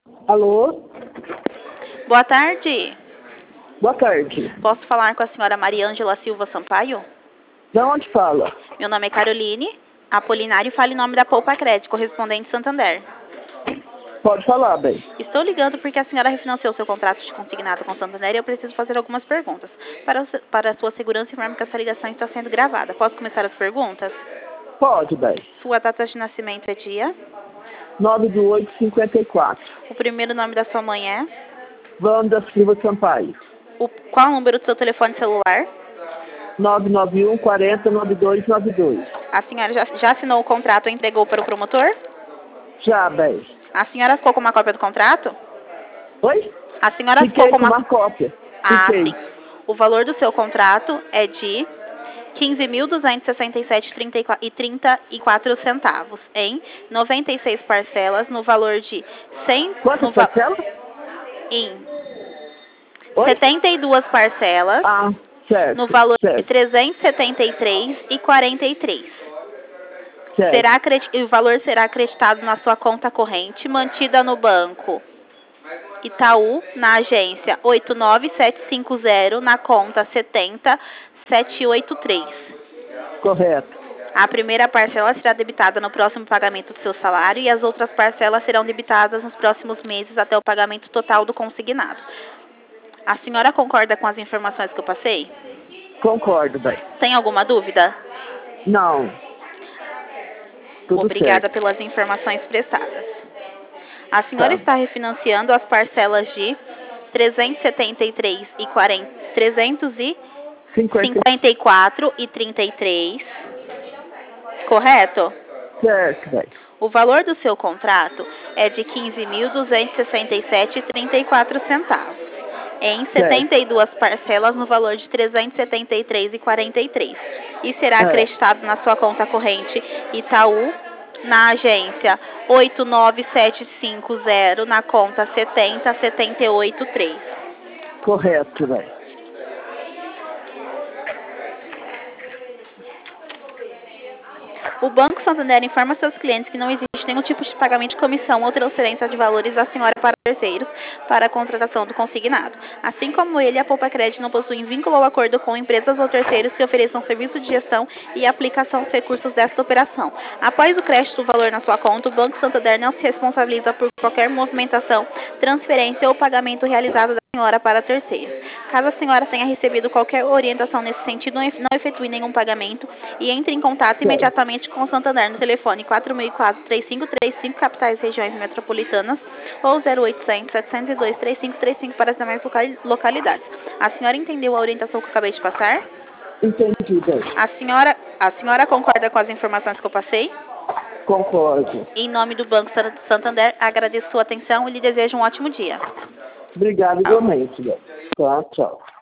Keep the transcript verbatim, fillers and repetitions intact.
Alô? Boa tarde. Boa tarde. Posso falar com a senhora Mariângela Silva Sampaio? De onde fala? Meu nome é Caroline Apolinário, fale em nome da Poupa Crédito, correspondente Santander. Pode falar, bem. Estou ligando porque a senhora refinanciou seu contrato de consignado com Santander e eu preciso fazer algumas perguntas. Para, o, para a sua segurança, informe que essa ligação está sendo gravada. Posso começar as perguntas? Pode, bem. Sua data de nascimento é dia? nove de oito de cinquenta e quatro. O primeiro nome da sua mãe é? Wanda Silva Sampaio. O, qual é o número do seu telefone celular? nove nove um, quarenta, noventa e dois noventa e dois. A senhora já, já assinou o contrato e entregou para o promotor? Já, bem. A senhora ficou com uma cópia do contrato? Oi? A senhora Fiquei ficou com uma... uma cópia. Ah, Fiquei. sim. O valor do seu contrato é de quinze mil duzentos e sessenta e sete reais e trinta e quatro centavos em noventa e seis parcelas no valor de cem... Quantas no va... parcelas? Em Oi? setenta e duas parcelas Ah, certo. no valor de certo. trezentos e setenta e três reais e quarenta e três centavos. certo. Será acredi... O valor será acreditado na sua conta corrente, mantida no banco Itaú, na agência oito nove sete cinco zero, na conta setenta sete oito três. Correto. A primeira parcela será debitada no próximo pagamento do seu salário e as outras parcelas serão debitadas nos próximos meses até o pagamento total do consignado. A senhora concorda com as informações que eu passei? Concordo, bem. Tem alguma dúvida? Não. Tudo Obrigada certo. pelas informações prestadas. A senhora Tá. está refinanciando as parcelas de trezentos e setenta e três e quarenta, trezentos e cinquenta e quatro e trinta e três, correto? Certo, bem. O valor do seu contrato é de quinze mil duzentos e sessenta e sete reais e trinta e quatro centavos, em setenta e duas parcelas no valor de trezentos e setenta e três reais e quarenta e três centavos e será É. acreditado na sua conta corrente Itaú, na agência oito nove sete cinco zero, na conta setenta sete oito três. Correto, bem. O Banco Santander informa seus clientes que não existe nenhum tipo de pagamento de comissão ou transferência de valores da senhora para terceiros para a contratação do consignado. Assim como ele, a Poupa Crédito não possui vínculo ou acordo com empresas ou terceiros que ofereçam serviço de gestão e aplicação dos recursos desta operação. Após o crédito do valor na sua conta, o Banco Santander não se responsabiliza por qualquer movimentação, transferência ou pagamento realizado da senhora para terceiros. Caso a senhora tenha recebido qualquer orientação nesse sentido, não efetue nenhum pagamento e entre em contato imediatamente com o Santander no telefone quatro mil e quatro, três cinco três cinco, capitais e regiões metropolitanas, ou zero oitocentos, setecentos e dois, trinta e cinco trinta e cinco para as demais localidades. A senhora entendeu a orientação que eu acabei de passar? Entendi, bem. A senhora, a senhora concorda com as informações que eu passei? Concordo. Em nome do Banco Santander, agradeço sua atenção e lhe desejo um ótimo dia. Obrigado igualmente, bem. Tá, tchau.